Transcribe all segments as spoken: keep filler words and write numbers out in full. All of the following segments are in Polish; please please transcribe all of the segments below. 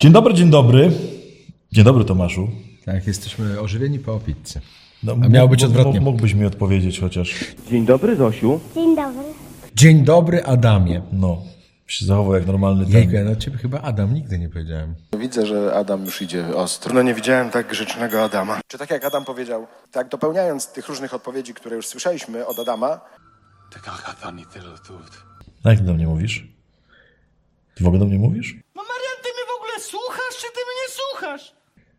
Dzień dobry, dzień dobry. Dzień dobry, Tomaszu. Tak, jesteśmy ożywieni po pizzy. No, A miało być odwrotnie. Mógłbyś mi odpowiedzieć chociaż. Dzień dobry, Zosiu. Dzień dobry. Dzień dobry, Adamie. No, się zachował jak normalny ten. Jejku, ja na ciebie chyba Adam nigdy nie powiedziałem. Widzę, że Adam już idzie ostro. No nie widziałem tak grzecznego Adama. Czy tak jak Adam powiedział, tak dopełniając tych różnych odpowiedzi, które już słyszeliśmy od Adama, A jak ty do mnie mówisz? Ty w ogóle do mnie mówisz? No Marian, ty mnie w ogóle słuchasz, czy ty mnie słuchasz?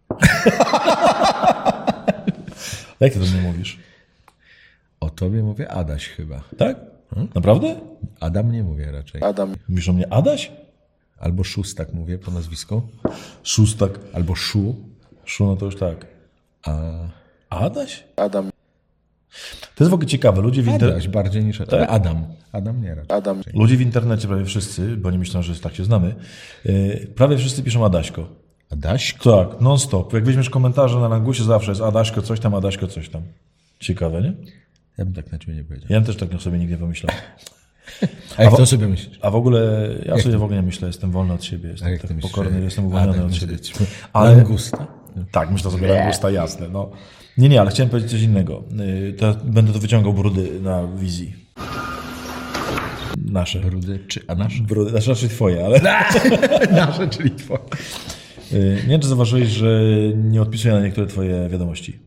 Jak ty do mnie mówisz? O tobie mówię Adaś chyba. Tak? Naprawdę? Adam nie mówię raczej. Adam, Mówisz o mnie Adaś? Albo Szóstak mówię po nazwisku. Szóstak. Albo Szu. Szu, no to już tak. A Adaś? Adam, To jest w ogóle ciekawe. Ludzie w, inter... Adaś bardziej niż Adam. Tak? Adam. Adam nie raczej. Adam, Ludzie w internecie, prawie wszyscy, bo nie myślą, że tak się znamy, yy, prawie wszyscy piszą Adaśko. Adaś? Tak, non stop. Jak weźmiesz komentarze na Langusie, zawsze jest Adaśko coś tam, Adaśko coś tam. Ciekawe, nie? Ja bym tak na ciebie nie powiedział. Ja też tak sobie nigdy nie pomyślałem. A jak A wo- to sobie myślisz? A w ogóle, ja sobie w ogóle nie myślę, jestem wolny od siebie, A jestem jak tak ty myślisz? pokorny, jestem uwolniony Adam od myśli- siebie. Ale, Langusta? tak, myślę sobie Langusta, jasne. No. Nie, nie, ale chciałem powiedzieć coś innego. Yy, To, będę to wyciągał brudy na wizji. Nasze. Brudy czy... A nasz? Brudy, znaczy raczej twoje, ale... Nasze, czyli twoje. Yy, Nie wiem, czy zauważyłeś, że nie odpisuję na niektóre twoje wiadomości.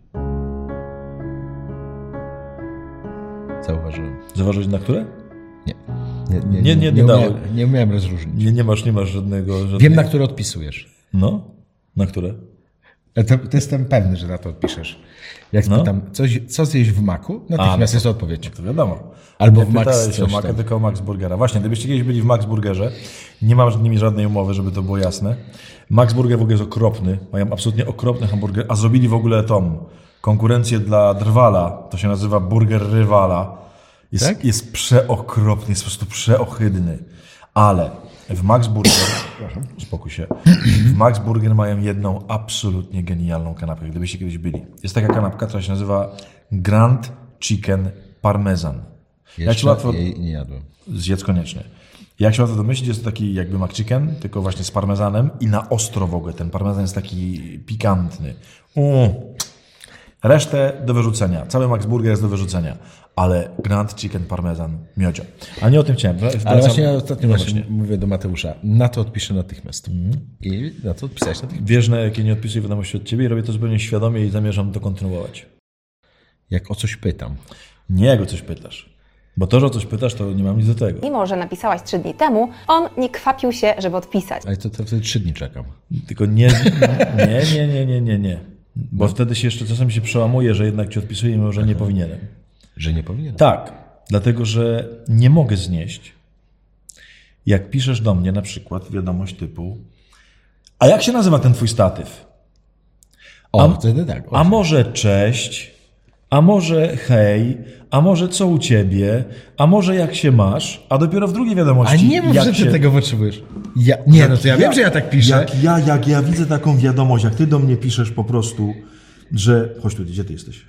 Zauważyłem. Zauważyłeś na które? Nie. Nie, nie, Nie, nie, nie umiałem, dało. nie umiałem rozróżnić. Nie, nie masz, nie masz żadnego... żadnego... Wiem, na które odpisujesz. No? Na które? To, to jestem pewny, że na to odpiszesz. Jak No. spytam, coś, co zjeść w Macu? Natychmiast no jest odpowiedź. To wiadomo. Albo Nie w Max pytałeś o coś Maca, tam. tylko o Max Burgera. Właśnie, gdybyście kiedyś byli w Max Burgerze, nie mam z nimi żadnej umowy, żeby to było jasne. Max Burger w ogóle jest okropny. Mają absolutnie okropny hamburger, a zrobili w ogóle tą konkurencję dla Drwala. To się nazywa Burger Rywala. Jest, Tak? jest przeokropny, jest po prostu przeohydny. Ale w Max Burger, spokój się, w Max Burger mają jedną absolutnie genialną kanapkę, gdybyście kiedyś byli. Jest taka kanapka, która się nazywa Grand Chicken Parmesan. Jak się Jeszcze łatwo... jej nie jadłem. Zjedz koniecznie. Jak się łatwo domyślić, jest to taki jakby McChicken, tylko właśnie z parmezanem i na ostro w ogóle. Ten parmezan jest taki pikantny. Mm. Resztę do wyrzucenia. Cały Max Burger jest do wyrzucenia. Ale Grand Chicken Parmesan miodzio. A nie o tym chciałem. Wracam- Ale właśnie ja ostatnio No właśnie mówię do Mateusza, na to odpiszę natychmiast. I na to odpisałeś natychmiast. Wiesz, na jakie nie odpisuję wiadomości od ciebie i robię to zupełnie świadomie i zamierzam to kontynuować. Jak o coś pytam. Nie jak o coś pytasz. Bo to, że o coś pytasz, to nie mam nic do tego. Mimo, że napisałaś trzy dni temu, on nie kwapił się, żeby odpisać. Ale to, to wtedy trzy dni czekam. Tylko nie, nie, nie, nie, nie, nie, nie. Bo wtedy się jeszcze czasem się przełamuje, że jednak ci odpisuję, mimo że nie powinienem. Że nie powinien. Tak, dlatego że nie mogę znieść, jak piszesz do mnie na przykład wiadomość typu a jak się nazywa ten twój statyw? O, A- wtedy tak. A może cześć, a może hej, a może co u ciebie, a może jak się masz, a dopiero w drugiej wiadomości A nie mów, jak że ty się... tego potrzebujesz. Ja, nie, no to ja, wiem, że ja tak piszę. Jak ja, jak ja widzę taką wiadomość, jak ty do mnie piszesz po prostu, że... Chodź tu, gdzie ty jesteś?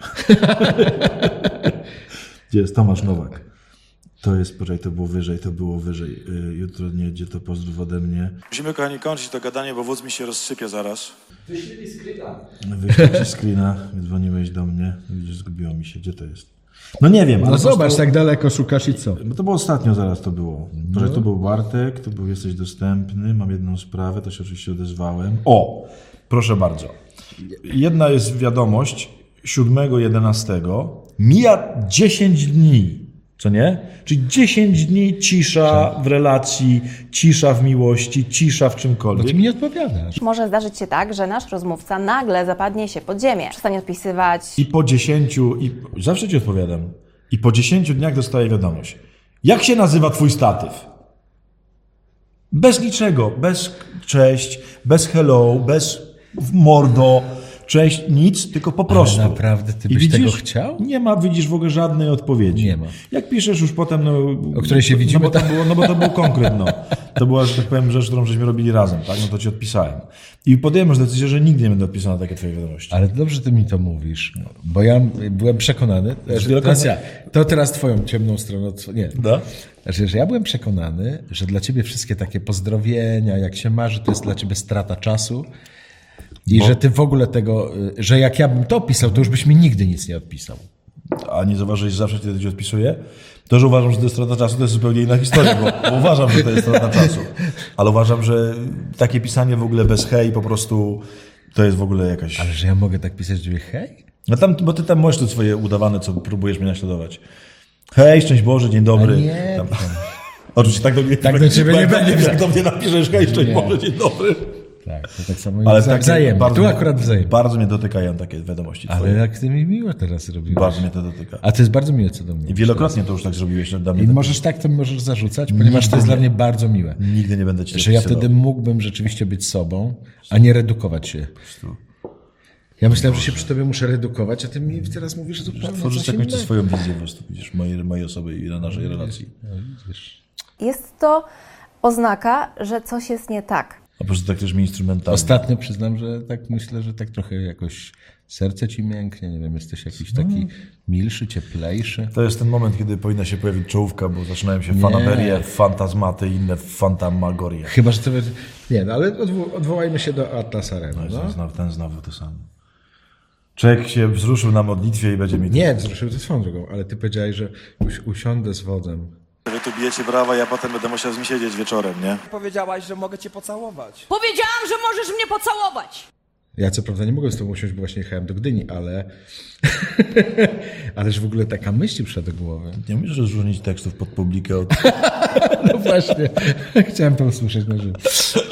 Gdzie jest Tomasz Nowak? To jest, poczekaj, to było wyżej, to było wyżej. Y, Jutro nie jedzie, to pozdrów ode mnie. Musimy, kochani, kończyć to gadanie, bo wódz mi się rozsypie zaraz. Wyślę ci screena, dzwoniłeś do mnie. Widzisz, zgubiło mi się, gdzie to jest? No nie wiem, ale No po zobacz, prostu... tak daleko szukasz i co? No to było ostatnio, zaraz to było. No. To był Bartek, to był jesteś dostępny, mam jedną sprawę, to się oczywiście odezwałem. O, proszę bardzo. Jedna jest wiadomość siódmego jedenastego. Mija dziesięć dni, co nie? Czyli dziesięć dni cisza w relacji, cisza w miłości, cisza w Bo czymkolwiek. ty mi nie odpowiadasz. Może zdarzyć się tak, że nasz rozmówca nagle zapadnie się pod ziemię. Przestanie odpisywać. I po dziesięciu, i zawsze ci odpowiadam, i po dziesięciu dniach dostaję wiadomość. Jak się nazywa twój statyw? Bez niczego, bez cześć, bez hello, bez mordo, cześć, nic, tylko po prostu. naprawdę ty I byś widzisz, tego chciał? Nie ma, widzisz w ogóle żadnej odpowiedzi. Nie ma. Jak piszesz już potem, no... O której się widzimy, No bo to było, no bo to był konkret, no. To była, że tak powiem, rzecz, którą żeśmy robili razem, tak? No to ci odpisałem. I podjąłem już decyzję, że nigdy nie będę odpisał na takie twoje wiadomości. Ale dobrze ty mi to mówisz, bo ja byłem przekonany, że teraz ja, to teraz twoją ciemną stronę, nie, Da? znaczy, że ja byłem przekonany, że dla ciebie wszystkie takie pozdrowienia, jak się marzy, to jest dla ciebie strata czasu i Bo- że ty w ogóle tego, że jak ja bym to opisał, to już byś mi nigdy nic nie odpisał. A nie zauważyłeś, że zawsze kiedy ci odpisuję? To, że uważam, że to jest strata czasu, to jest zupełnie inna historia, bo, bo uważam, że to jest strata czasu. Ale uważam, że takie pisanie w ogóle bez hej po prostu to jest w ogóle jakaś... Ale że ja mogę tak pisać, że hej? No tam, bo ty tam możesz to swoje udawane, co próbujesz mnie naśladować. Hej, szczęść Boże, dzień dobry. A nie, Tam. Oczywiście tak do mnie, Tak do ciebie nie jak będzie. Jak do mnie napiszesz, hej, szczęść Nie. Boże, dzień dobry. Tak, to tak samo Ale Ale takie wzajemnie, bardzo tu mnie- akurat wzajemnie. Bardzo mnie dotykają takie wiadomości Ale twoje. jak ty mi miło teraz robisz. Bardzo mnie to dotyka. A to jest bardzo miłe, co do mnie. I wielokrotnie to już tak zrobiłeś dla mnie. I możesz tak to możesz zarzucać, ponieważ to jest dla mnie bardzo miłe. Nigdy nie będę ci Że ja odpisywał. wtedy mógłbym rzeczywiście być sobą, a nie redukować się. Ja myślałem, że się przy tobie muszę redukować, a ty mi teraz mówisz, że zupełnie Tworzysz coś jakąś innego. swoją wizję po prostu, widzisz, mojej, mojej osoby i na naszej relacji. Jest to oznaka, że coś jest nie tak. A po prostu tak też mi instrumentalnie. Ostatnio przyznam, że tak myślę, że tak trochę jakoś serce ci mięknie, nie wiem, jesteś jakiś taki milszy, cieplejszy. To jest ten moment, kiedy powinna się pojawić czołówka, bo zaczynają się fanaberie, fantazmaty i inne fantamagorie. Chyba, że to będzie... Nie, no ale odwo- odwołajmy się do Atlas Arena. No. No? Znowu, ten znowu to samo. Człowiek się wzruszył na modlitwie i będzie mi... Nie, wzruszył to swoją drogą, ale ty powiedziałeś, że uś- usiądę z wodzem. Wy tu bijecie brawa, ja potem będę musiał z nim siedzieć wieczorem, nie? Powiedziałaś, że mogę cię pocałować. Powiedziałam, że możesz mnie pocałować. Ja co prawda nie mogę z tobą usiąść, bo właśnie jechałem do Gdyni, ale... Ależ w ogóle taka myśl ci przyszła do głowy. Nie musisz rozróżnić tekstów pod publikę od... No właśnie, chciałem to usłyszeć na żywo.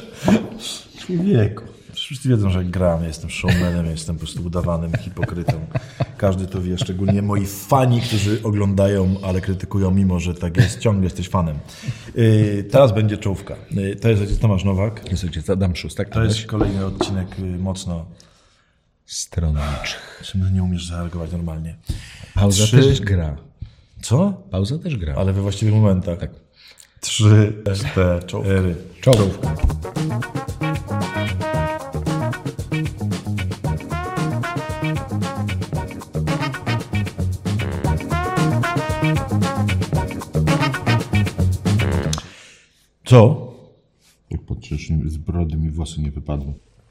Człowieku. Wszyscy wiedzą, że jak gram, jestem showmanem, jestem po prostu udawanym hipokrytą. Każdy to wie, szczególnie moi fani, którzy oglądają, ale krytykują, mimo że tak jest, ciągle jesteś fanem. Yy, teraz będzie czołówka. Yy, to jest ojciec Tomasz Nowak. Jest ojciec Adam Szóstak, To jest kolejny odcinek yy, mocno... stronniczy. Czym nie umiesz zareagować normalnie? Pauza Trzy- też gra. Co? Pauza też gra. Ale we właściwych momentach. Tak. Trzy, cztery. Czołówka. Co? Jak patrzysz, z brody mi włosy nie wypadły.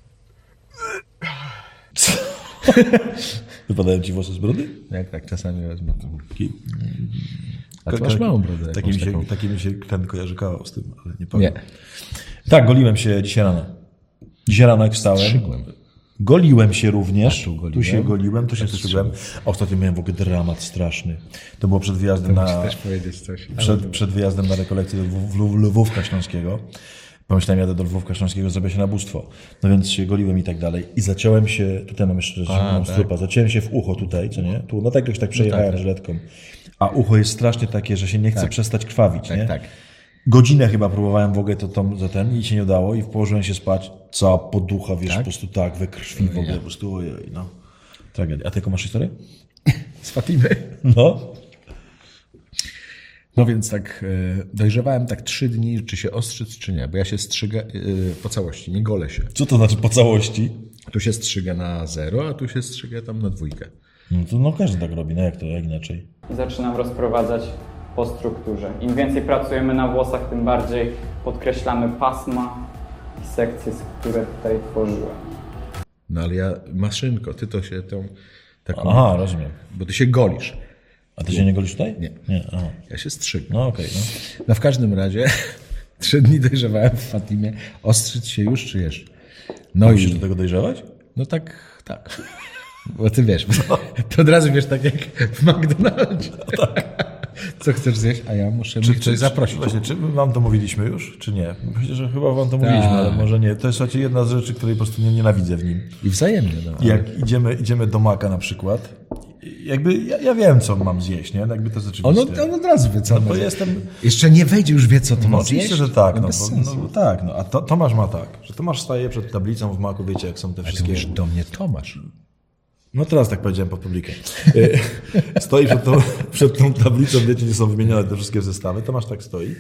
Wypadają ci włosy z brody? Jak tak czasami wezmę. Ki- A ty masz małą brodę. Taki mi, jakąś się, taką. taki mi się ten kojarzy kawał z tym, ale nie powiem. Nie. Tak, goliłem się dzisiaj rano. Dzisiaj rano jak wstałem. Strzygłem. Goliłem się również. A tu goliłem? Tu się goliłem, tu się strzygłem. Ostatnio miałem w ogóle dramat straszny. To było przed wyjazdem Muszę na... też powiedzieć coś. Przed, przed wyjazdem na rekolekcję do Lwów- Lwów- Lwówka Śląskiego. Pomyślałem, jadę do Lwówka Śląskiego, zrobię się na bóstwo. No więc się goliłem i tak dalej. I zaciąłem się, tutaj mam jeszcze mam tak. strupa, zaciąłem się w ucho tutaj, co nie? Tu, no tak jakoś tak przejechałem tak. żyletką. A ucho jest strasznie takie, że się nie chce Tak. przestać krwawić, Tak, nie? tak. Godzinę chyba próbowałem w ogóle to, to za ten i się nie udało i położyłem się spać, cała poducha, wiesz, Tak? po prostu tak, we krwi w ogóle, po prostu ojej, no. Tragedia. A ty jaką masz historię? Z Fatimy. No. No więc tak e, dojrzewałem tak trzy dni, czy się ostrzyc, czy nie, bo ja się strzygę e, po całości, nie golę się. Co to znaczy po całości? Tu się strzygę na zero, a tu się strzygę tam na dwójkę. No to no każdy tak robi, no jak to, jak inaczej? Zaczynam rozprowadzać po strukturze. Im więcej pracujemy na włosach, tym bardziej podkreślamy pasma i sekcje, które tutaj tworzyłem. No ale ja, maszynko, ty to się tą taką, Aha, rozumiem. bo ty się golisz. A ty się nie golisz tutaj? Nie. Nie, aha. Ja się strzygam. No okej, no. No w każdym razie trzy dni dojrzewałem w Fatimie. Ostrzyc się już, czy jeszcze? No Musisz i, do tego dojrzewać? no tak, tak. Bo ty wiesz, to od razu wiesz tak jak w McDonaldzie. Co chcesz zjeść? A ja muszę mi coś zaprosić. Właśnie, czy my wam to mówiliśmy już, czy nie? Myślę, że chyba wam to mówiliśmy, Tak. ale może nie. To jest słuchajcie, jedna z rzeczy, której po prostu nie nienawidzę w nim. I wzajemnie. No. Jak idziemy, idziemy do Maka na przykład, jakby ja, ja wiem, co mam zjeść, nie? Jakby to jest On, oczywiste. od- on od razu wie, co No ma bo zjeść. jestem... Jeszcze nie wejdzie, już wie, co to No ma oczywiście, zjeść. że tak, no, bez bo, sensu. no bo tak, no. A to, Tomasz ma tak, że Tomasz staje przed tablicą w Maku, wiecie, jak są te Ty wszystkie... mówisz do mnie Tomasz. No teraz tak powiedziałem pod publikę. Stoi przed tą, przed tą tablicą, wiecie, gdzie są wymienione te wszystkie zestawy. Tomasz tak stoi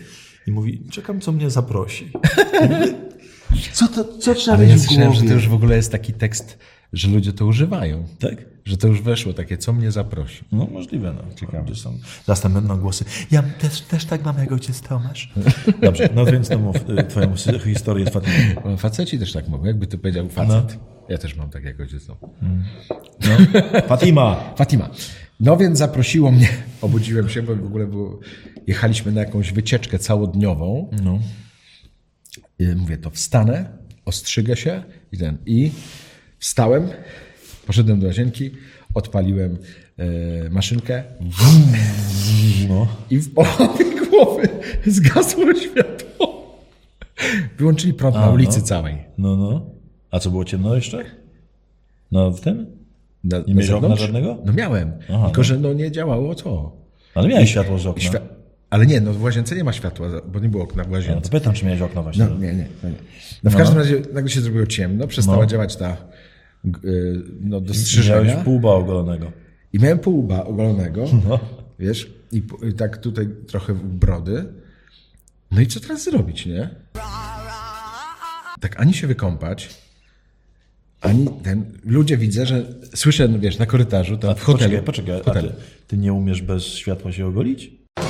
I mówi, czekam, co mnie zaprosi. Co to, co trzeba Ale ja mieć w słyszałem, że głowie? to już w ogóle jest taki tekst, że ludzie to używają. Tak? Że to już weszło, takie, co mnie zaprosi. No możliwe, no. Ciekawe. Są. Zaraz tam będą głosy. Ja też, też tak mam jak ojciec Tomasz. Dobrze, no więc to mów y, twoją historię z Fatimą. No, faceci też tak mówią, jakby to powiedział facet. No. Ja też mam tak jak ojciec. No. No. Fatima! Fatima. No więc zaprosiło mnie, obudziłem się, bo w ogóle było, jechaliśmy na jakąś wycieczkę całodniową. No. I mówię, to wstanę, ostrzygę się i ten. I wstałem, poszedłem do łazienki, odpaliłem e, maszynkę No. i w połowie głowy zgasło światło. Wyłączyli prąd A, na ulicy no. całej. No, no. A co, było ciemno jeszcze? No w tym? Na, Nie na miałeś okna zewnątrz? żadnego? No miałem, Aha, tylko no. że no nie działało to. Ale miałeś światło z okna. Świ- ale nie, no w łazience nie ma światła, bo nie było okna w No, łazience. to pytam, czy miałeś okno właśnie. No nie, nie. No, nie. no w No. każdym razie nagle się zrobiło ciemno, przestała No. działać ta yy, no, dostrzeżenia. Miałeś półba ogolonego. I miałem pół łba ogolonego, No. wiesz, i, i tak tutaj trochę brody. No i co teraz zrobić, nie? Tak ani się wykąpać, ani ten... Ludzie widzę, że słyszę, no wiesz, na korytarzu, tam w hotelu. Poczekaj, poczekaj. w A hotelu. ty, ty nie umiesz bez światła się ogolić?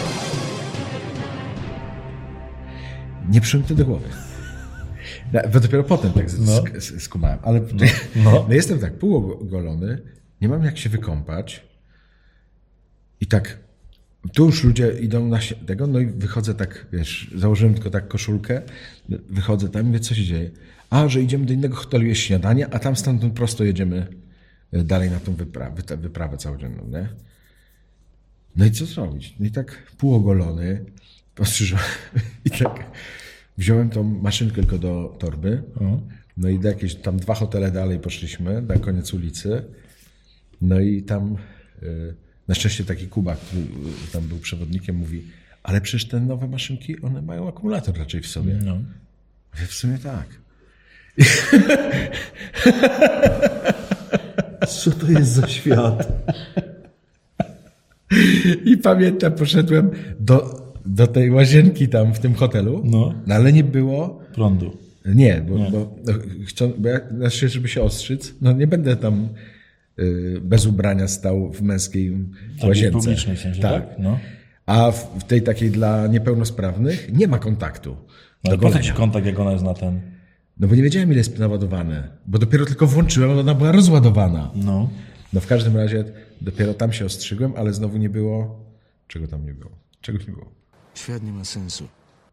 Nie przyszło mi to do głowy. No, bo dopiero potem tak z- No. sk- skumałem. Ale no. No. No jestem tak półogolony, nie mam jak się wykąpać i tak tu już ludzie idą na si- tego, no i wychodzę tak, wiesz, założyłem tylko tak koszulkę, wychodzę tam i mówię, co się dzieje? A, że idziemy do innego hotelu jeść śniadanie, a tam stamtąd prosto jedziemy dalej na tą wyprawę, tę wyprawę całodzienną, nie? No i co zrobić? No i tak półogolony, postrzyżony i tak wziąłem tą maszynkę tylko do torby, no i do jakieś tam dwa hotele dalej poszliśmy, na koniec ulicy, no i tam y, na szczęście taki Kuba, który y, tam był przewodnikiem, mówi, ale przecież te nowe maszynki, one mają akumulator raczej w sobie. No. Mówię, w sumie tak. Co to jest za świat? I pamiętam, poszedłem do, do tej łazienki tam w tym hotelu, No. no ale nie było Prądu. Nie, bo, nie. bo, no, chcą, bo ja, znaczy, żeby się ostrzyc, no nie będę tam y, bez ubrania stał w męskiej Takiej łazience. publicznej w sensie, tak? No. A w, w tej takiej dla niepełnosprawnych nie ma kontaktu Ale do po co golenia. ci kontakt, jak ona jest na ten? No bo nie wiedziałem, ile jest naładowane, bo dopiero tylko włączyłem, a ona była rozładowana. No. No w każdym razie dopiero tam się ostrzygłem, ale znowu nie było... Czego tam nie było? Czegoś nie było. Świat nie ma sensu.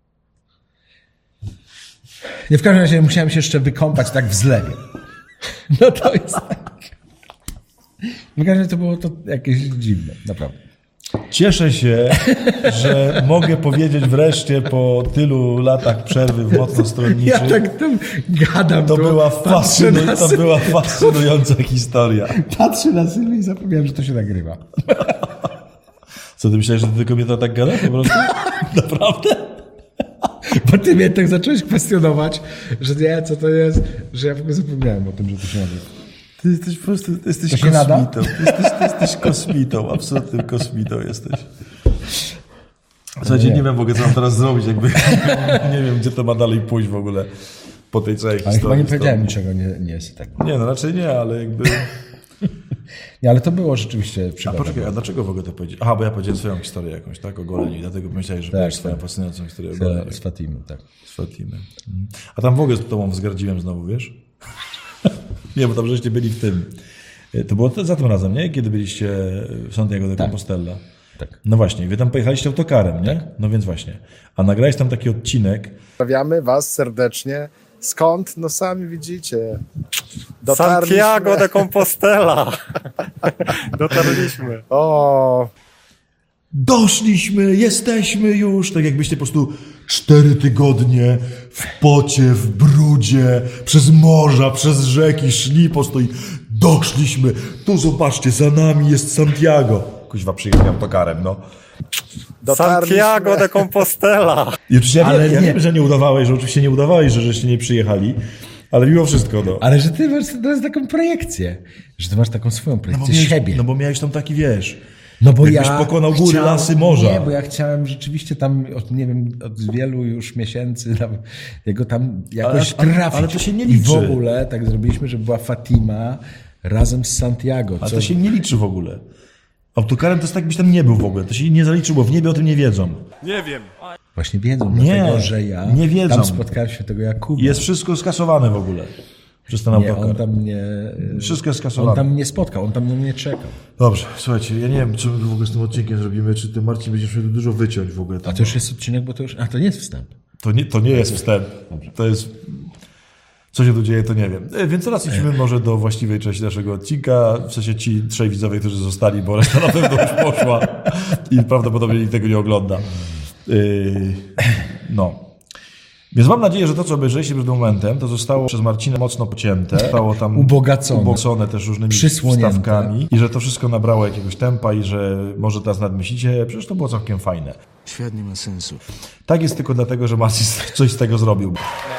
Nie, w każdym razie musiałem się jeszcze wykąpać tak w zlewie. No to jest tak. W każdym razie to było to jakieś dziwne, naprawdę. Cieszę się, że mogę powiedzieć wreszcie po tylu latach przerwy w mocno stronniczy. Ja tak tam gadam. To tu, była, patrzę fascynu- na to Sylwię- była fascynująca historia. Patrzę na Sylwię i zapomniałem, że to się nagrywa. Co, ty myślałeś, że ty kobieta tak gada po prostu? Naprawdę? Bo ty mnie tak zacząłeś kwestionować, że nie, co to jest, że ja w ogóle zapomniałem o tym, że to się nagrywa. Ty jesteś po prostu, ty jesteś To się nada? kosmitą. Ty jesteś, ty jesteś kosmitą, absolutnym kosmitą jesteś. Słuchajcie, Nie. nie wiem w ogóle, co mam teraz zrobić, jakby nie wiem, gdzie to ma dalej pójść w ogóle po tej całej Ale historii. chyba nie z powiedziałem tobą. niczego, nie, nie jest tak. Nie, no raczej nie, ale jakby... Nie, ale to było rzeczywiście A przygoda. poczekaj, a dlaczego w ogóle to powiedzieć? Aha, bo ja powiedziałem swoją historię jakąś, tak? O goleniu, dlatego pomyślałeś, że Tak, powiesz tak. swoją fascynującą historię o goleniu. Z Fatimą, tak. Z Fatimy. Mhm. A tam w ogóle z tobą wzgardziłem znowu, wiesz? Nie, bo tam żeście byli w tym. To było to za tym razem, nie? Kiedy byliście w Santiago de Compostela. Tak. No właśnie, wy tam pojechaliście autokarem, nie? No więc właśnie. A nagrałeś tam taki odcinek. Pozdrawiamy Was serdecznie. Skąd? No sami widzicie. Santiago de Compostela. Dotarliśmy. O, Doszliśmy, jesteśmy już. Tak jakbyście po prostu cztery tygodnie w pocie, w brudzie, przez morza, przez rzeki szli po prostu i doszliśmy. Tu zobaczcie, za nami jest Santiago. Kuźwa, przyjechałem autokarem, no. dotarliśmy. Santiago de Compostela. I oczywiście ja, Ale wiem, ja nie. wiem, że nie udawałeś, że oczywiście nie udawałeś, że żeście nie przyjechali, ale mimo wszystko, no. Ale że ty masz teraz taką projekcję, że ty masz taką swoją No bo, projekcję miałeś, siebie. no bo miałeś tam taki, wiesz... No bo Jakbyś ja pokonał góry, chciałem- lasy, morza. Nie, bo ja chciałem rzeczywiście tam, od, nie wiem, od wielu już miesięcy tam, jego tam jakoś Ale- ale- trafić. ale to się nie I w liczy. ogóle tak zrobiliśmy, że była Fatima razem z Santiago. Ale co- to się nie liczy w ogóle. Autokarem to jest tak, jakbyś tam nie był w ogóle. To się nie zaliczyło, w niebie o tym nie wiedzą. Nie wiem. Właśnie wiedzą, Nie, dlatego, że ja nie wiedzą. tam spotkałem się tego Jakuba. Jest wszystko skasowane w ogóle przez ten Nie, autokar. on tam nie... Wszystko jest On skasowane. tam nie spotkał, on tam na mnie czekał. Dobrze, słuchajcie, ja nie wiem, co my w ogóle z tym odcinkiem zrobimy, czy ty, Marcin, będziesz musiał dużo wyciąć w ogóle. A to już jest odcinek, bo to już... A, to nie jest wstęp. To nie, to nie jest wstęp. To jest... Co się tu dzieje, to nie wiem. E, Więc teraz idźmy może do właściwej części naszego odcinka. W sensie ci trzej widzowie, którzy zostali, bo reszta na pewno już poszła i prawdopodobnie nikt tego nie ogląda. Yy, no. Więc mam nadzieję, że to, co obejrzeliście przed momentem, to zostało przez Marcinę mocno pocięte. Zostało tam Ubogacone. ubogacone też różnymi Przysłonięte. wstawkami i że to wszystko nabrało jakiegoś tempa i że może teraz nadmyślicie. Przecież to było całkiem fajne. Świat nie ma sensu. Tak jest tylko dlatego, że Marcin coś z tego zrobił.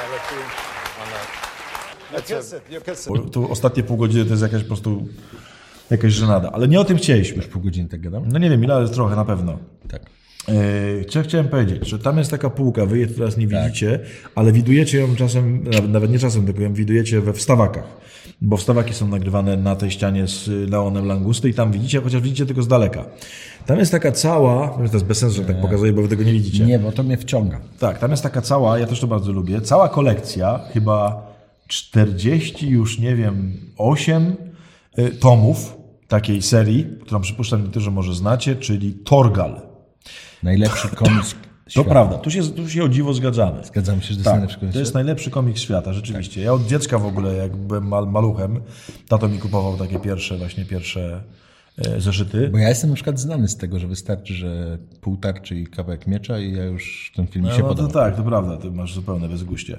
Bo tu ostatnie pół godziny to jest jakaś po prostu jakaś żenada. Ale nie o tym chcieliśmy. Już pół godziny tak gadam? No nie wiem ile, ale trochę na pewno. Tak. Yy, co chciałem powiedzieć, że tam jest taka półka, wy jej teraz nie widzicie, ale widujecie ją czasem, nawet- nawet nie czasem, tylko ją widujecie we wstawakach. Bo wstawaki są nagrywane na tej ścianie z Leonem Langusty i tam widzicie, chociaż widzicie tylko z daleka. Tam jest taka cała, to jest bez sensu, że tak pokazuję, bo wy tego nie widzicie. Nie, bo to mnie wciąga. Tak, tam jest taka cała, ja też to bardzo lubię, cała kolekcja, chyba czterdzieści już, nie wiem, osiem y, tomów takiej serii, którą przypuszczam niektórzy może znacie, czyli Torgal. Najlepszy komiks To świata. prawda, tu się, tu się o dziwo zgadzamy. Zgadzam się, że to jest Tak, najlepszy komiks to jest świata. najlepszy komiks świata, rzeczywiście. Ja od dziecka w ogóle, jak byłem mal, maluchem, tato mi kupował takie pierwsze, właśnie pierwsze e, zeszyty. Bo ja jestem na przykład znany z tego, że wystarczy, że pół tarczy i kawałek miecza i ja już ten film mi No, się no to podoba. tak, to prawda, ty masz zupełne bezguście.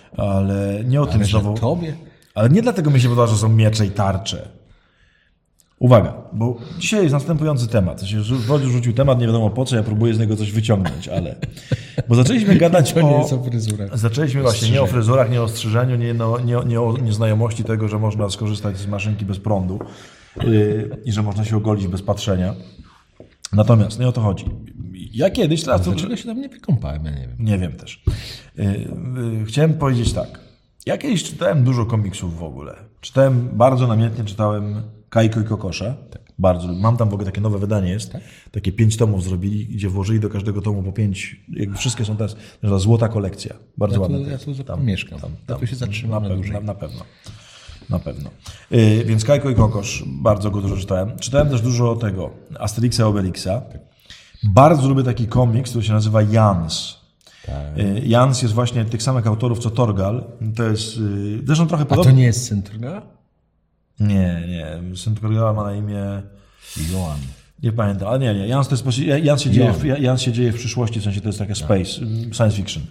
Ale nie o tym Ale że znowu... tobie? Ale nie dlatego mi się podoba, że są miecze i tarcze. Uwaga, bo dzisiaj jest następujący temat. W sensie Wrodziu rzucił temat, nie wiadomo po co, ja próbuję z niego coś wyciągnąć, ale... Bo zaczęliśmy gadać To nie o... jest o fryzurach. Zaczęliśmy właśnie nie o fryzurach, nie o strzyżeniu, nie, no, nie, nie o nieznajomości tego, że można skorzystać z maszynki bez prądu yy, i że można się ogolić bez patrzenia. Natomiast nie o to chodzi. Ja kiedyś, teraz to... Dlaczego się tam nie wykąpałem, ja nie wiem. Nie wiem też. Yy, yy, chciałem powiedzieć tak. Ja kiedyś czytałem dużo komiksów w ogóle. Czytałem, bardzo namiętnie czytałem Kajko i Kokosza. Bardzo. Mam tam w ogóle takie nowe wydanie jest. Takie pięć tomów zrobili, gdzie włożyli do każdego tomu po pięć, jakby wszystkie są teraz, nazywa złota kolekcja. Bardzo Ja tu- ładne. ja to tu jest. mieszkam. Ja tu się zatrzymam na, na pewno, dłużej. na, na pewno. Na pewno. Yy, więc Kajko i Kokosz, bardzo go dużo czytałem. Czytałem też dużo tego, Asterixa Obelixa. Bardzo lubię taki komiks, który się nazywa Jans. Yy, Jans jest właśnie tych samych autorów co Torgal. To jest, yy, zresztą trochę A to podobny. nie jest Centrga? Nie, nie. Syn Torgala ma na imię... Joan. Nie pamiętam, ale nie, nie. Jans, to jest, Jans, się dzieje w, Jans się dzieje w przyszłości, w sensie to jest takie space, science fiction.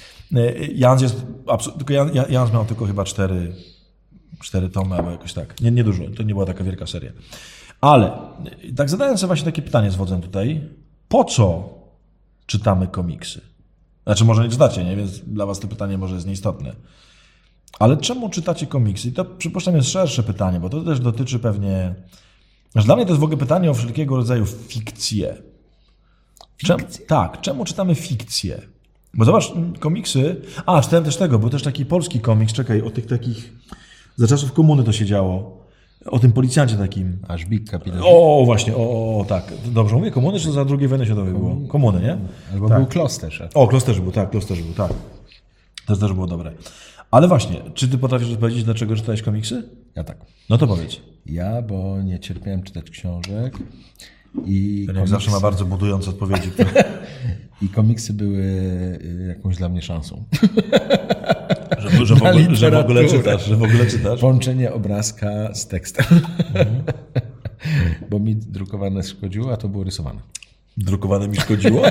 Jans jest, absu- tylko Jan, Jans miał tylko chyba cztery, cztery tomy, albo jakoś tak. Nie, nie dużo, to nie była taka wielka seria. Ale tak zadałem sobie właśnie takie pytanie z wodzem tutaj. Po co czytamy komiksy? Znaczy może nie czytacie, nie? Więc dla was to pytanie może jest nieistotne. Ale czemu czytacie komiksy? I to przypuszczam jest szersze pytanie, bo to też dotyczy pewnie... Znaczy, dla mnie to jest w ogóle pytanie o wszelkiego rodzaju fikcję. Czem, tak, czemu czytamy fikcję? Bo zobacz, komiksy... A, czytałem też tego, był też taki polski komiks, czekaj, o tych takich... Za czasów komuny to się działo. O tym policjancie takim. Aż Big Kapitan. O, właśnie, o, o, tak. Dobrze mówię, komuny, czy za drugiej wojny światowej było? Komuny, nie? Albo tak. był Klos też. O, Klos też był, tak, Klos też był, tak. To też było dobre. Ale właśnie, czy ty potrafisz odpowiedzieć, dlaczego czytałeś komiksy? Ja tak. No to powiedz. Ja, bo nie cierpiałem czytać książek i Ten jak zawsze ma bardzo budujące odpowiedzi. Które... i komiksy były y, jakąś dla mnie szansą. Że, że, w ogóle, że w ogóle czytasz, że w ogóle czytasz. Połączenie obrazka z tekstem. Mhm. Bo mi drukowane szkodziło, a to było rysowane. Drukowane mi szkodziło?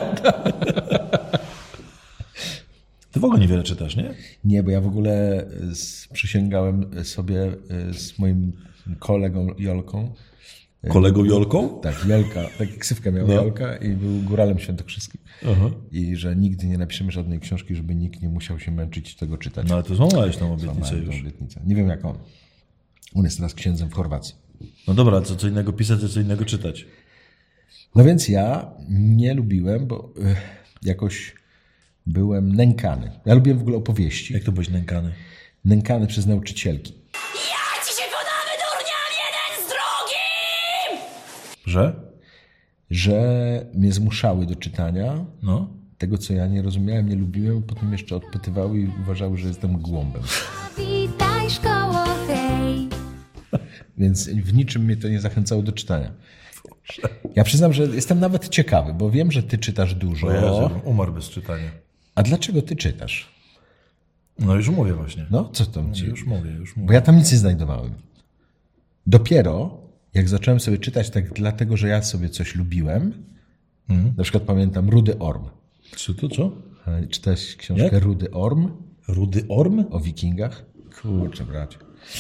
Ty w ogóle niewiele czytasz, nie? Nie, bo ja w ogóle z, przysięgałem sobie y, z moim kolegą Jolką. Kolegą Jolką? Tak, Jolka. Tak ksywkę miał No. Jolka i był góralem świętokrzyskim. Aha. I że nigdy nie napiszemy żadnej książki, żeby nikt nie musiał się męczyć i tego czytać. No ale to złamałeś tą obietnicę Złamałem tą już. obietnicę. Nie wiem jak on. On jest teraz księdzem w Chorwacji. No dobra, co, co innego pisać, a co innego czytać. No więc ja nie lubiłem, bo y, jakoś byłem nękany. Ja lubiłem w ogóle opowieści. Jak to byłeś nękany? Nękany przez nauczycielki. Jak ci się podamy, durniam, jeden z drugim! Że? Że mnie zmuszały do czytania No. tego, co ja nie rozumiałem, nie lubiłem, potem jeszcze odpytywały i uważały, że jestem głąbem. Witaj szkoło, hej! Więc w niczym mnie to nie zachęcało do czytania. Ja przyznam, że jestem nawet ciekawy, bo wiem, że ty czytasz dużo. Bo ja żebym umarł bez czytania. A dlaczego ty czytasz? No już mówię właśnie. No, co tam ci? Już mówię, już mówię. Bo ja tam nic nie znajdowałem. Dopiero jak zacząłem sobie czytać tak dlatego, że ja sobie coś lubiłem, Mhm. na przykład pamiętam Rudy Orm. Co to, co? E, Czytałeś książkę Jak? Rudy Orm Rudy Orm? o wikingach? Kurczę, bracie.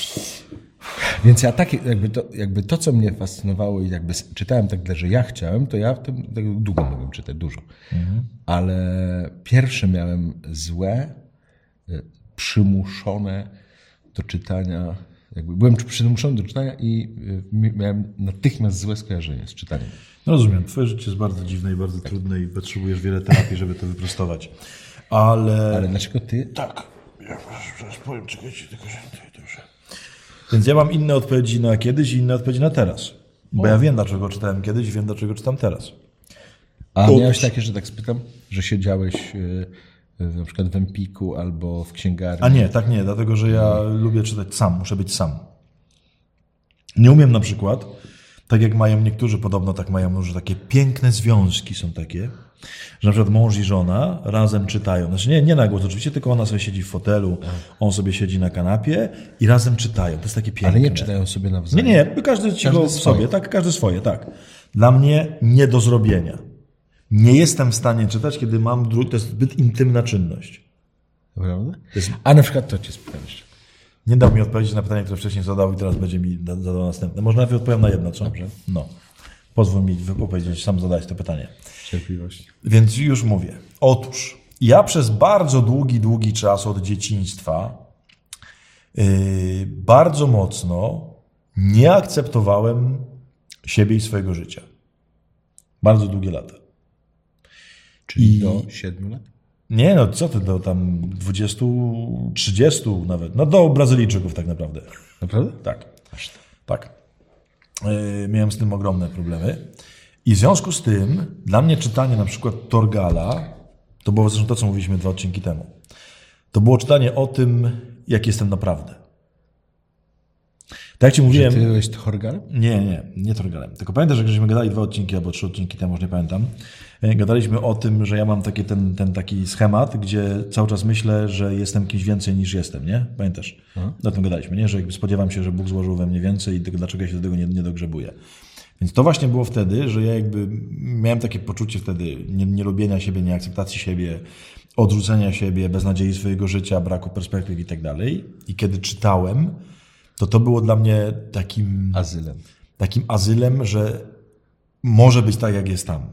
Więc ja tak, jakby to, jakby to, co mnie fascynowało i jakby czytałem tak, że ja chciałem, to ja w tym tak długo mogłem czytać, dużo. Mhm. Ale pierwsze miałem złe, y, przymuszone do czytania, jakby byłem przymuszony do czytania i y, miałem natychmiast złe skojarzenie z czytaniem. No rozumiem, twoje życie jest bardzo dziwne i bardzo trudne i potrzebujesz wiele terapii, żeby to wyprostować. Ale... Ale dlaczego ty? Tak. Ja zaraz powiem, czekajcie, tylko że... Dobrze. Więc ja mam inne odpowiedzi na kiedyś i inne odpowiedzi na teraz. Bo ja wiem, dlaczego czytałem kiedyś i wiem, dlaczego czytam teraz. A Otóż- miałeś takie, że tak spytam, że siedziałeś y, y, na przykład w Empiku albo w księgarni? A nie, tak nie, dlatego że ja lubię czytać sam, muszę być sam. Nie umiem na przykład, tak jak mają niektórzy podobno, tak mają, że takie piękne związki są takie, że na przykład mąż i żona razem czytają. Znaczy nie, nie na głos oczywiście, tylko ona sobie siedzi w fotelu, on sobie siedzi na kanapie i razem czytają. To jest takie piękne. Ale nie czytają sobie Nie, nawzajem. nie, każdy cicho w swoje. sobie, tak, każdy swoje, tak. Dla mnie nie do zrobienia. Nie jestem w stanie czytać, kiedy mam, dru- to jest zbyt intymna czynność. Prawda? jest- A na przykład to cię spytam jeszcze. Nie dał mi odpowiedzieć na pytanie, które wcześniej zadał i teraz będzie mi da- zadał następne. Może najpierw odpowiem na jedno, co? Dobrze. No. Pozwól mi opowiedzieć, sam zadać to pytanie. Cierpliwość. Więc już mówię. Otóż, ja przez bardzo długi, długi czas od dzieciństwa yy, bardzo mocno nie akceptowałem siebie i swojego życia. Bardzo długie lata. Czyli I- do siedmiu lat? Nie, no co ty, do tam dwudziestu, trzydziestu nawet. No do Brazylijczyków tak naprawdę. Naprawdę? Tak. Tak. Yy, miałem z tym ogromne problemy. I w związku z tym dla mnie czytanie na przykład Torgala, to było zresztą to, co mówiliśmy dwa odcinki temu, to było czytanie o tym, jak jestem naprawdę. Tak jak ci mówiłem... Że ty byłeś Torgalem? Nie, nie, nie Torgalem. Tylko pamiętasz, że żeśmy gadali dwa odcinki albo trzy odcinki temu, już nie pamiętam. e, Gadaliśmy o tym, że ja mam taki, ten, ten taki schemat, gdzie cały czas myślę, że jestem kimś więcej niż jestem, nie? Pamiętasz? O tym gadaliśmy, nie? Że jakby spodziewam się, że Bóg złożył we mnie więcej i tego, dlaczego ja się do tego nie, nie dogrzebuję. Więc to właśnie było wtedy, że ja jakby miałem takie poczucie wtedy nie- nielubienia siebie, nieakceptacji siebie, odrzucenia siebie, beznadziei swojego życia, braku perspektyw i tak dalej. I kiedy czytałem, to to było dla mnie takim Azylem. takim azylem, że może być tak, jak jest tam.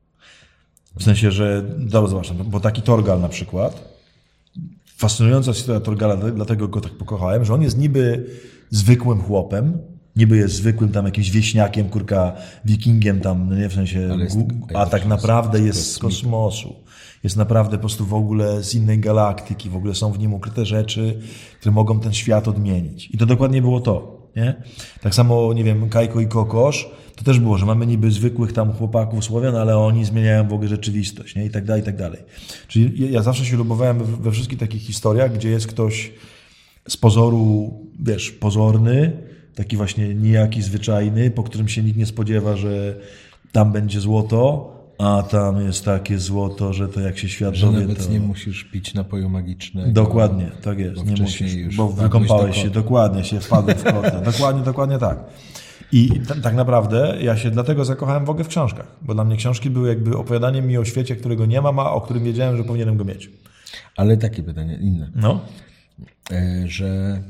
W sensie, że, dobra, zobacz, bo taki Torgal na przykład, fascynująca historia Torgala, dlatego go tak pokochałem, że on jest niby zwykłym chłopem, niby jest zwykłym tam jakimś wieśniakiem, kurka, wikingiem tam, no nie w sensie, Ale jest- gu- a tak naprawdę jest z kosmosu. Jest naprawdę po prostu w ogóle z innej galaktyki, w ogóle są w nim ukryte rzeczy, które mogą ten świat odmienić. I to dokładnie było to, nie? Tak samo, nie wiem, Kajko i Kokosz, to też było, że mamy niby zwykłych tam chłopaków Słowian, ale oni zmieniają w ogóle rzeczywistość, nie? I tak dalej, i tak dalej. Czyli ja- ja zawsze się lubowałem we- we wszystkich takich historiach, gdzie jest ktoś z pozoru, wiesz, pozorny, taki właśnie nijaki, zwyczajny, po którym się nikt nie spodziewa, że tam będzie złoto, a tam jest takie złoto, że to jak się świat Że dowie, nawet to... nie musisz pić napoju magicznego. Dokładnie, tak jest, bo nie wcześniej musisz, już bo wpadłeś wykąpałeś do się, kota. dokładnie, się wpadłem w kota, dokładnie, dokładnie tak. I t- tak naprawdę ja się dlatego zakochałem w ogóle w książkach, bo dla mnie książki były jakby opowiadaniem mi o świecie, którego nie mam, a o którym wiedziałem, że powinienem go mieć. Ale takie pytanie, inne. No. E, że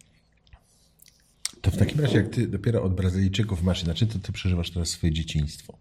to w takim razie, jak ty dopiero od Brazylijczyków masz inaczej, to ty przeżywasz teraz swoje dzieciństwo.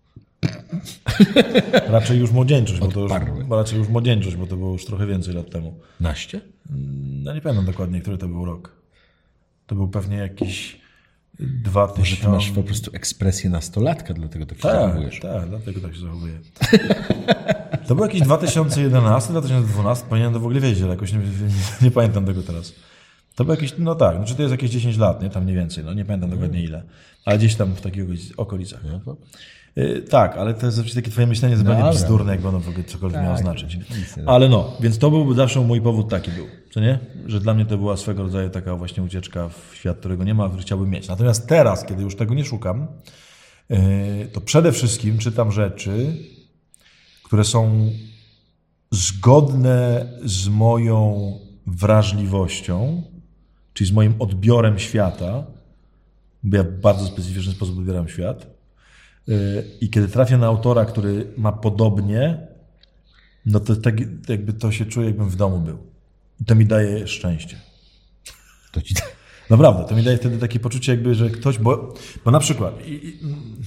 Raczej już młodzieńczość, bo to już, Odparły. bo raczej już młodzieńczość, bo to było już trochę więcej lat temu. Naście? No nie pamiętam dokładnie, który to był rok. To był pewnie jakiś dwa tysiące... Może ty masz po prostu ekspresję nastolatka, dlatego tak się Tak, zachowujesz. tak, dlatego tak się zachowuję. To był jakiś dwa tysiące jedenasty, dwa tysiące dwunasty, powinienem to w ogóle wiedzieć, ale jakoś nie, nie, nie pamiętam tego teraz. To był jakiś, no tak, znaczy to jest jakieś dziesięć lat, nie? Tam mniej więcej, no nie pamiętam dokładnie ile, ale gdzieś tam w takich okolicach. No, Yy, tak, ale to jest takie twoje myślenie zupełnie Dobra. bzdurne, jakby ono w ogóle cokolwiek Tak, miało znaczyć. nic nie Ale no, więc to był zawsze mój powód taki był, co nie? Że dla mnie to była swego rodzaju taka właśnie ucieczka w świat, którego nie ma, który chciałbym mieć. Natomiast teraz, kiedy już tego nie szukam, yy, to przede wszystkim czytam rzeczy, które są zgodne z moją wrażliwością, czyli z moim odbiorem świata, bo ja w bardzo specyficzny sposób odbieram świat. I kiedy trafię na autora, który ma podobnie, no to tak jakby to się czuję, jakbym w domu był. I to mi daje szczęście. To ci... Naprawdę, to mi daje wtedy takie poczucie jakby, że ktoś, bo, bo na przykład, i, i,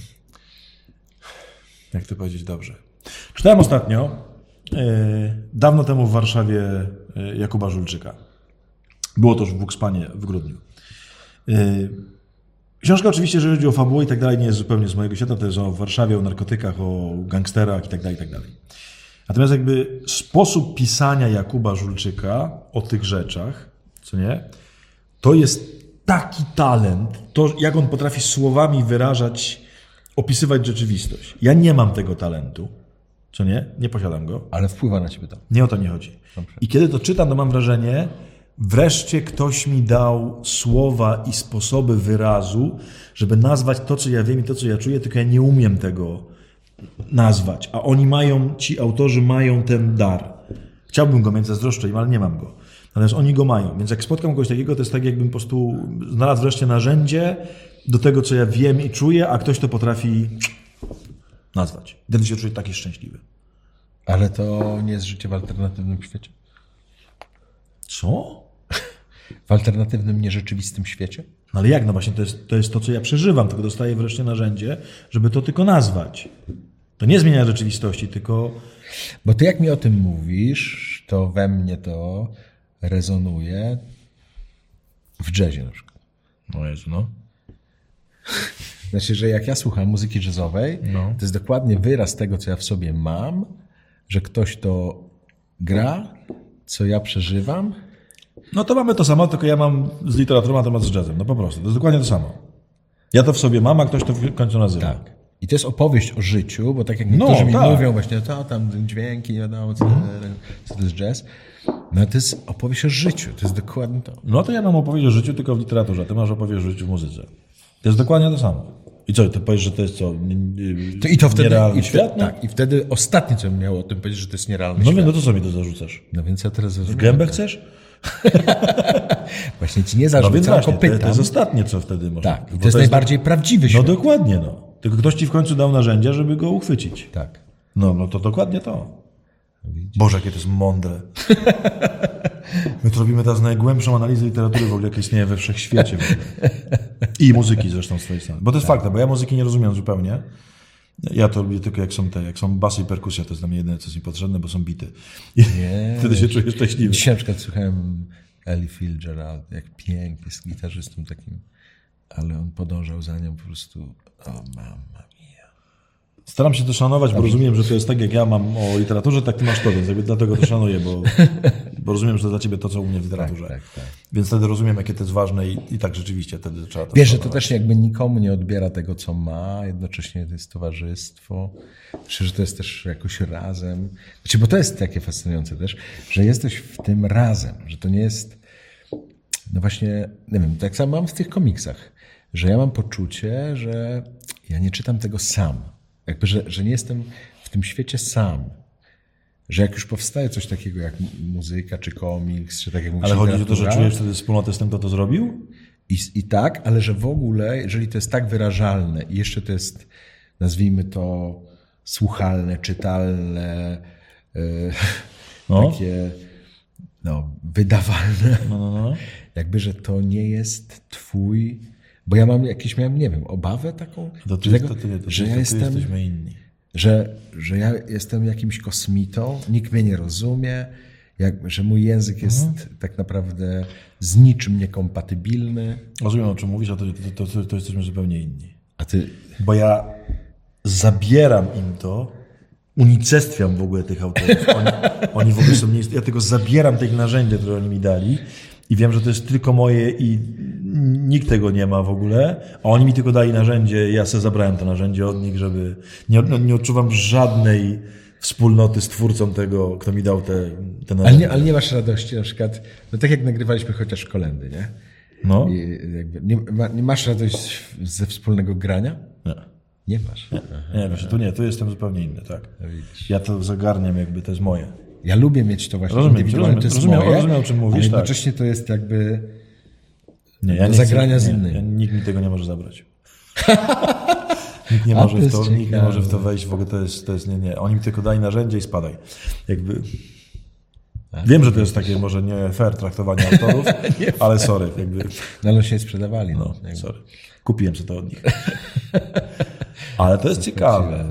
jak to powiedzieć dobrze, czytałem ostatnio, yy, dawno temu w Warszawie yy, Jakuba Żulczyka. Było to już w Wuxpanie w grudniu. Yy, Książka oczywiście, jeżeli chodzi o fabułę i tak dalej, nie jest zupełnie z mojego świata, to jest o Warszawie, o narkotykach, o gangsterach i tak dalej, i tak dalej. Natomiast jakby sposób pisania Jakuba Żulczyka o tych rzeczach, co nie, to jest taki talent, to jak on potrafi słowami wyrażać, opisywać rzeczywistość. Ja nie mam tego talentu, co nie, nie posiadam go. Ale wpływa na ciebie to. Nie o to nie chodzi. I kiedy to czytam, to mam wrażenie, wreszcie ktoś mi dał słowa i sposoby wyrazu, żeby nazwać to, co ja wiem i to, co ja czuję, tylko ja nie umiem tego nazwać. A oni mają, ci autorzy mają ten dar. Chciałbym go mieć, zazdroszczę im, ale nie mam go. Natomiast oni go mają. Więc jak spotkam kogoś takiego, to jest tak, jakbym po prostu znalazł wreszcie narzędzie do tego, co ja wiem i czuję, a ktoś to potrafi nazwać. Wtedy się czuję taki szczęśliwy. Ale to nie jest życie w alternatywnym świecie? Co? W alternatywnym, nierzeczywistym świecie? No ale jak? No właśnie to jest, to jest to, co ja przeżywam, tylko dostaję wreszcie narzędzie, żeby to tylko nazwać. To nie zmienia rzeczywistości, tylko... Bo ty jak mi o tym mówisz, to we mnie to rezonuje w jazzie na przykład. No Jezu, no. Znaczy, że jak ja słucham muzyki jazzowej, No. to jest dokładnie wyraz tego, co ja w sobie mam, że ktoś to gra, co ja przeżywam. No to mamy to samo, tylko ja mam z literaturą, a to ma z jazzem. No po prostu, to jest dokładnie to samo. Ja to w sobie mam, a ktoś to w końcu nazywa. Tak. I to jest opowieść o życiu, bo tak jak No, niektórzy mi tak. mówią właśnie, to tam dźwięki, nie wiadomo, co, co to jest jazz. No to jest opowieść o życiu, to jest dokładnie to. No to ja mam opowieść o życiu tylko w literaturze, a ty masz opowieść o życiu w muzyce. To jest dokładnie to samo. I co, ty powiesz, że to jest co? To I to wtedy, nierealny i wtedy, świat? No? tak, i wtedy ostatnie, co bym miał o tym powiedzieć, że to jest nierealny No świat. wiem, no to co mi to zarzucasz? No więc ja teraz W rozumiem. gębę chcesz? Właśnie ci nie No zarzucam, więc tylko właśnie, to, pytam. to jest ostatnie, co wtedy można. Tak, i Bo to jest najbardziej prawdziwy No świat. dokładnie, no. Tylko ktoś ci w końcu dał narzędzia, żeby go uchwycić. Tak. No, no to dokładnie to. Boże, jakie to jest mądre. My to robimy teraz najgłębszą analizę literatury w ogóle, jaka istnieje we wszechświecie. W ogóle. I muzyki zresztą z twojej strony. Bo to jest fakt, bo ja muzyki nie rozumiem zupełnie. Ja to lubię tylko jak są te, jak są basy i perkusja, to jest dla mnie jedyne, co jest mi potrzebne, bo są bity. I Nie, wtedy się czuję szczęśliwy. Dzisiaj na przykład słuchałem Ellie Fitzgerald, jak pięknie z gitarzystą takim, ale on podążał za nią po prostu, o mama mia. Staram się to szanować, bo rozumiem, że to jest tak, jak ja mam o literaturze, tak ty masz to, więc jakby dlatego to szanuję, bo, bo rozumiem, że to dla ciebie to, co u mnie w literaturze. Tak, tak, tak. Więc wtedy rozumiem, jakie to jest ważne i, i tak rzeczywiście wtedy trzeba to Wiesz, że to szanować. też jakby nikomu nie odbiera tego, co ma, jednocześnie to jest towarzystwo. Myślę, że to jest też jakoś razem. Znaczy, bo to jest takie fascynujące też, że jesteś w tym razem, że to nie jest, no właśnie, nie wiem, tak samo mam w tych komiksach, że ja mam poczucie, że ja nie czytam tego sam. Jakby, że, że nie jestem w tym świecie sam. Że jak już powstaje coś takiego jak muzyka, czy komiks, czy tak jak mówisz, Ale chodzi o to, że literatura, czujesz wtedy wspólnotę z tym, kto to zrobił? I, I tak, ale że w ogóle, jeżeli to jest tak wyrażalne i jeszcze to jest, nazwijmy to, słuchalne, czytalne, yy, No. takie no, wydawalne, No, no, no. jakby, że to nie jest twój, bo ja mam jakieś, miałem, nie wiem, obawę taką, To ty, że tego, to ty, to ty, że to ja ty jestem, jesteśmy inni. że, że ja jestem jakimś kosmitą, nikt mnie nie rozumie, jak, że mój język jest mhm. tak naprawdę z niczym niekompatybilny. Rozumiem, o czym mówisz, a to, to, to, to jesteśmy zupełnie inni. A ty... Bo ja zabieram im to, unicestwiam w ogóle tych autorów. Oni, oni w ogóle są nie... Ja tylko zabieram tych narzędzia, które oni mi dali i wiem, że to jest tylko moje i nikt tego nie ma w ogóle, a oni mi tylko dali narzędzie, ja sobie zabrałem to narzędzie od nich, żeby... Nie, nie odczuwam żadnej wspólnoty z twórcą tego, kto mi dał te, te narzędzia. Ale nie, ale nie masz radości na przykład, no tak jak nagrywaliśmy chociaż kolendy, nie? No. I jakby nie, ma, nie masz radości ze wspólnego grania? Nie. Nie masz. Nie, nie wiesz, tu nie, tu jestem zupełnie inny, tak. Ja to zagarniam jakby, to jest moje. Ja lubię mieć to właśnie rozumiem, indywidualne, rozumiem, to jest rozumiem, moje, rozumiem, o czym mówisz, ale tak. jednocześnie to jest jakby nie, ja do nie zagrania chcę, z nie, innymi. Ja, nikt mi tego nie może zabrać. Nikt nie, może w to, nikt nie może w to wejść, w ogóle to jest, to jest nie, nie. Oni mi tylko dali narzędzie i spadaj. Jakby... Wiem, że to jest takie może nie fair traktowanie autorów, ale sorry. Jakby... No ale się nie sprzedawali. No, no sorry. Kupiłem sobie to od nich. Ale to jest ciekawe.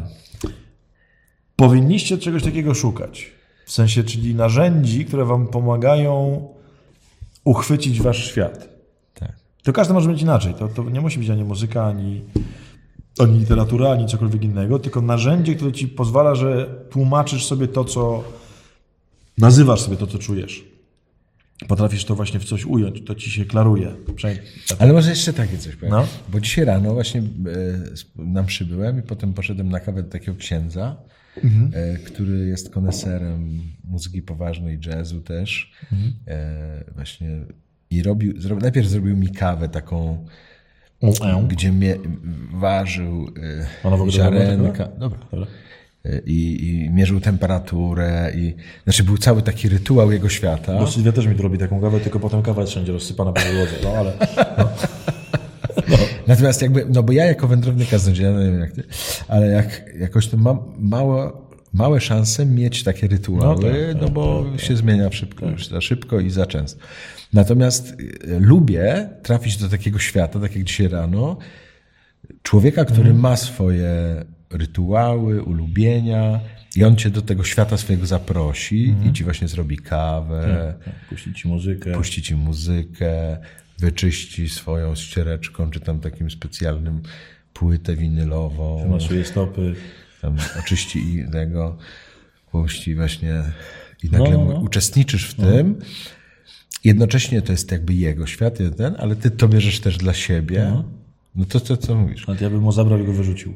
Powinniście czegoś takiego szukać. W sensie, czyli narzędzi, które wam pomagają uchwycić wasz świat. Tak. To każdy może mieć inaczej. To, to nie musi być ani muzyka, ani, ani literatura, ani cokolwiek innego, tylko narzędzie, które ci pozwala, że tłumaczysz sobie to, co nazywasz sobie to, co czujesz. Potrafisz to właśnie w coś ująć, to ci się klaruje. Ale może jeszcze takie coś powiem. No? Bo dzisiaj rano właśnie e, na mszy byłem i potem poszedłem na kawę do takiego księdza, mhm. e, który jest koneserem muzyki poważnej, jazzu też. Mhm. E, właśnie i robił, zro, najpierw zrobił mi kawę taką, um. gdzie mnie ważył e, ziarenka. Dobra. Dobra. I, i mierzył temperaturę i znaczy był cały taki rytuał jego świata. Bo Sylwia też mi tu robi taką kawę, tylko potem kawa jest wszędzie rozsypana po podłodze, no ale... No. No. Natomiast jakby, no bo ja jako wędrowny kaznodzieja, nie wiem jak ty, ale jak, jakoś to mam małe, małe szanse mieć takie rytuały, no, tak, no bo tak, tak, się tak. zmienia szybko, tak. za szybko i za często. Natomiast y, lubię trafić do takiego świata, tak jak dzisiaj rano, człowieka, który hmm. ma swoje rytuały, ulubienia i on cię do tego świata swojego zaprosi mm. i ci właśnie zrobi kawę, tak, tak. puści ci muzykę, puści ci muzykę, wyczyści swoją ściereczką, czy tam takim specjalnym płytę winylową. Przemasuje stopy. Tam oczyści i tego, puści właśnie i nagle no, no, no. uczestniczysz w no. tym. Jednocześnie to jest jakby jego świat, jeden, ale ty to bierzesz też dla siebie. No, no to co, co mówisz? Ale ja bym mu zabrał i go wyrzucił.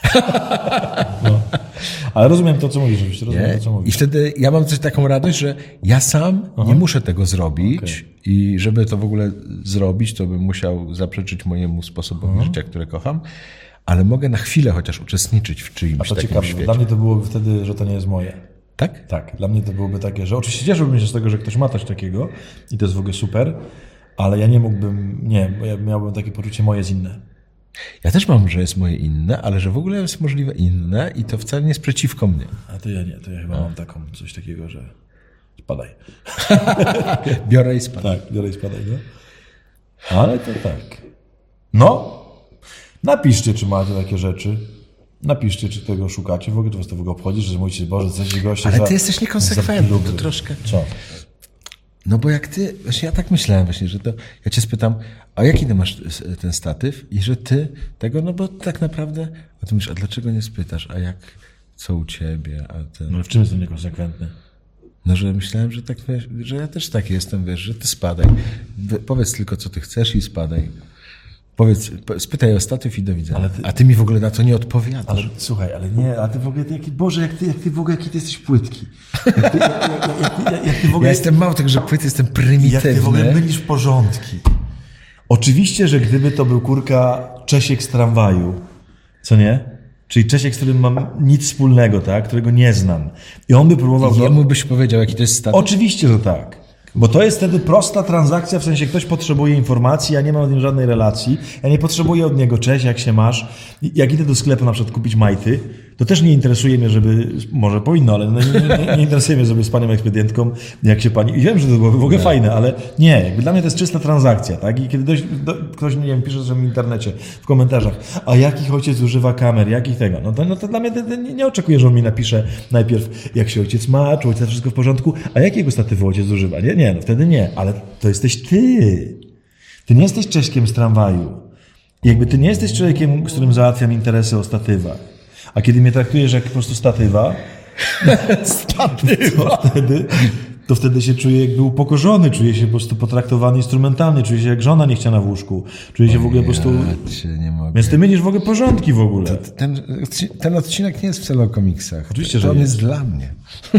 No. Ale rozumiem to, co mówisz. Rozumiem to, co mówisz. I wtedy ja mam coś taką radość, że ja sam Aha. nie muszę tego zrobić okay. i żeby to w ogóle zrobić, to bym musiał zaprzeczyć mojemu sposobowi Aha. życia, które kocham, ale mogę na chwilę chociaż uczestniczyć w czyimś A to takim ciekawe, świecie. Dla mnie to byłoby wtedy, że to nie jest moje. Tak? Tak. Dla mnie to byłoby takie, że oczywiście cieszyłbym się z tego, że ktoś ma coś takiego i to jest w ogóle super, ale ja nie mógłbym, nie, bo ja miałbym takie poczucie, moje jest inne. Ja też mam, że jest moje inne, ale że w ogóle jest możliwe inne i to wcale nie jest przeciwko mnie. A to ja nie, to ja chyba A. mam taką, coś takiego, że spadaj. Biorę i spadaj. Tak, biorę i spadaj, no. Ale to tak. No, napiszcie, czy macie takie rzeczy. Napiszcie, czy tego szukacie. W ogóle, czy was to w ogóle obchodzi, że mówicie, Boże, co ci goście Ale za, ty jesteś niekonsekwentny, to troszkę. Co? No bo jak ty, właśnie ja tak myślałem właśnie, że to, ja cię spytam, a jaki ty masz ten statyw i że ty tego, no bo tak naprawdę, a ty mówisz, a dlaczego nie spytasz, a jak, co u ciebie, a ten... No w czym jestem niekonsekwentny? No, że myślałem, że tak, wiesz, że ja też taki jestem, wiesz, że ty spadaj. Powiedz tylko, co ty chcesz i spadaj. Powiedz, spytaj o statyw i do widzenia. Ty, a ty mi w ogóle na to nie odpowiadasz. Ale słuchaj, ale nie, a ty w ogóle, jaki, Boże, jak ty, jak ty w ogóle, jaki ty jesteś płytki. Jak ty, jak, jak, jak, jak ty w ogóle, ja jestem mało tego, że płyty, jestem prymitywny. Jak ty w ogóle mylisz porządki. Oczywiście, że gdyby to był, kurka, Czesiek z tramwaju, co nie? Czyli Czesiek, z którym mam nic wspólnego, tak? Którego nie znam. I on by próbował... I jemu byś powiedział, jaki to jest statyw? Oczywiście, że tak. Bo to jest wtedy prosta transakcja, w sensie ktoś potrzebuje informacji, ja nie mam z nim żadnej relacji, ja nie potrzebuję od niego, cześć, jak się masz. Jak idę do sklepu na przykład kupić majty, To też nie interesuje mnie, żeby, może powinno, ale no nie, nie, nie interesuje mnie, żeby z panią ekspedientką, jak się pani, i wiem, że to było w ogóle fajne, ale nie, jakby dla mnie to jest czysta transakcja, tak? I kiedy dość, do, ktoś, nie wiem, pisze w internecie, w komentarzach, a jakich ojciec używa kamer, jakich tego, no to, no to dla mnie to, to nie, nie oczekuję, że on mi napisze najpierw, jak się ojciec ma, czy ojciec wszystko w porządku, a jakiego statywu ojciec używa? Nie, nie, no wtedy nie, ale to jesteś ty. Ty nie jesteś Cześkiem z tramwaju. I jakby ty nie jesteś człowiekiem, z którym załatwiam interesy o statywach. A kiedy mnie traktujesz jak po prostu statywa, statywa. To, wtedy, to wtedy się czuję jakby upokorzony, czuję się po prostu potraktowany instrumentalnie, czuję się jak żona niechciana w łóżku. Czuję się w ogóle po prostu... Nie mogę. Więc ty mylisz w ogóle porządki w ogóle. To, ten, ten odcinek nie jest wcale o komiksach. Oczywiście, to że on jest. jest dla mnie.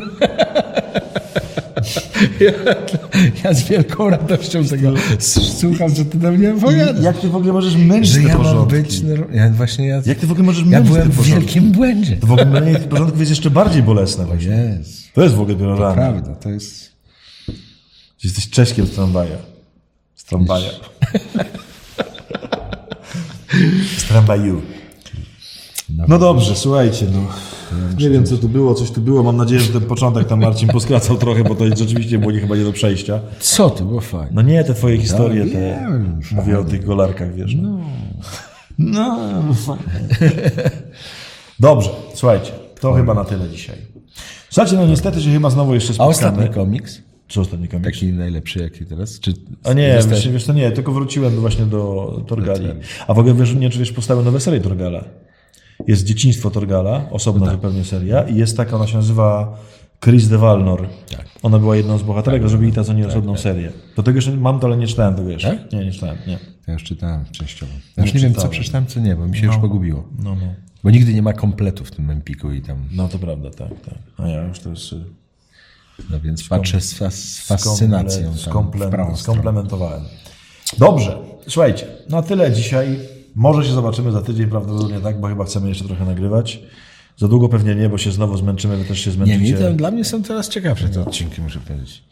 Ja, ja z wielką radością tego słucham, co ty do mnie opowiadasz. Jak ty w ogóle możesz mylić Że te ja mam porządki? być... norm- Ja właśnie ja... Jak ty w ogóle możesz Ja mylić byłem te w porządki? wielkim błędzie. To w ogóle mylenie tych porządków jest jeszcze bardziej bolesne właśnie. Jest. To jest w ogóle dopiero To rana. prawda, to jest... Jesteś Cześkiem z tramwaja. Z tramwaja. Z tramwaju. No dobrze, słuchajcie, no. Nie wiem, co tu było, coś tu było. Mam nadzieję, że ten początek tam Marcin poskracał trochę, bo to rzeczywiście było nie, chyba nie do przejścia. Co to było fajne? No nie, te twoje historie, No, te... wiem, Mówię o tych golarkach, wiesz. No, no, no fajnie. Dobrze, słuchajcie, to chyba na tyle dzisiaj. Słuchajcie, no niestety się chyba znowu jeszcze A spotkamy. ostatni komiks? Co ostatni komiks? Taki najlepszy jaki teraz? Czy A nie, zostaje- wiesz, wiesz to nie, tylko wróciłem właśnie do Torgali. Do A w ogóle wiesz, nie, czy wiesz, powstały nowe serie Torgala. Jest Dzieciństwo Torgala, osobna tak. zupełnie seria i jest taka, ona się nazywa Chris de Valnor. Tak. Ona była jedną z bohaterek, tak, zrobili teraz oni osobną serię. Do tego jeszcze mam to, ale nie czytałem tego jeszcze. Tak? Nie, nie czytałem, nie. Ja już czytałem częściowo. Ja już nie, wiem, co czytałem. przeczytałem, co nie, bo mi się już pogubiło. No, no. Bo nigdy nie ma kompletu w tym Empiku i tam... No to prawda, tak, tak. A ja już to jest... No więc patrzę z, fas, z fascynacją tam skomple, w prawą stronę. skomplementowałem. Dobrze, słuchajcie, na tyle dzisiaj. Może się zobaczymy za tydzień, prawdopodobnie tak, bo chyba chcemy jeszcze trochę nagrywać. Za długo pewnie nie, bo się znowu zmęczymy, wy też się Nie, zmęczycie. mi to, dla mnie są coraz ciekawsze te odcinki, muszę powiedzieć.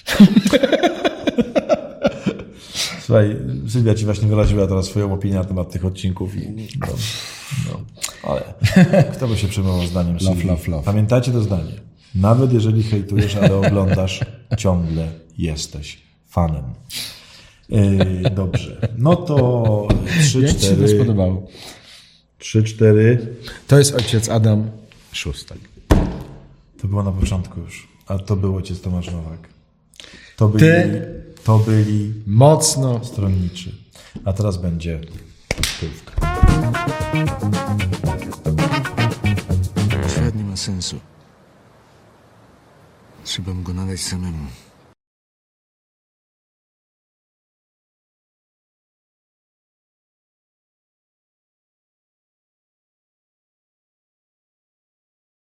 Słuchaj, Sylwia ci właśnie wyraziła teraz swoją opinię na temat tych odcinków i no, no, ale kto by się przejmował zdaniem Love, Sylwii? love, love. Pamiętajcie to zdanie. Nawet jeżeli hejtujesz, ale oglądasz, ciągle jesteś fanem. Yy, dobrze. No to trzy, Jak ci się to cztery. spodobało? Trzy, cztery. To jest ojciec Adam Szustak. To było na początku już. A to był ojciec Tomasz Nowak. To byli, Ty? to byli Mocno. stronniczy. A teraz będzie tyłówka. Świat nie ma sensu. Trzeba mu go nadać samemu.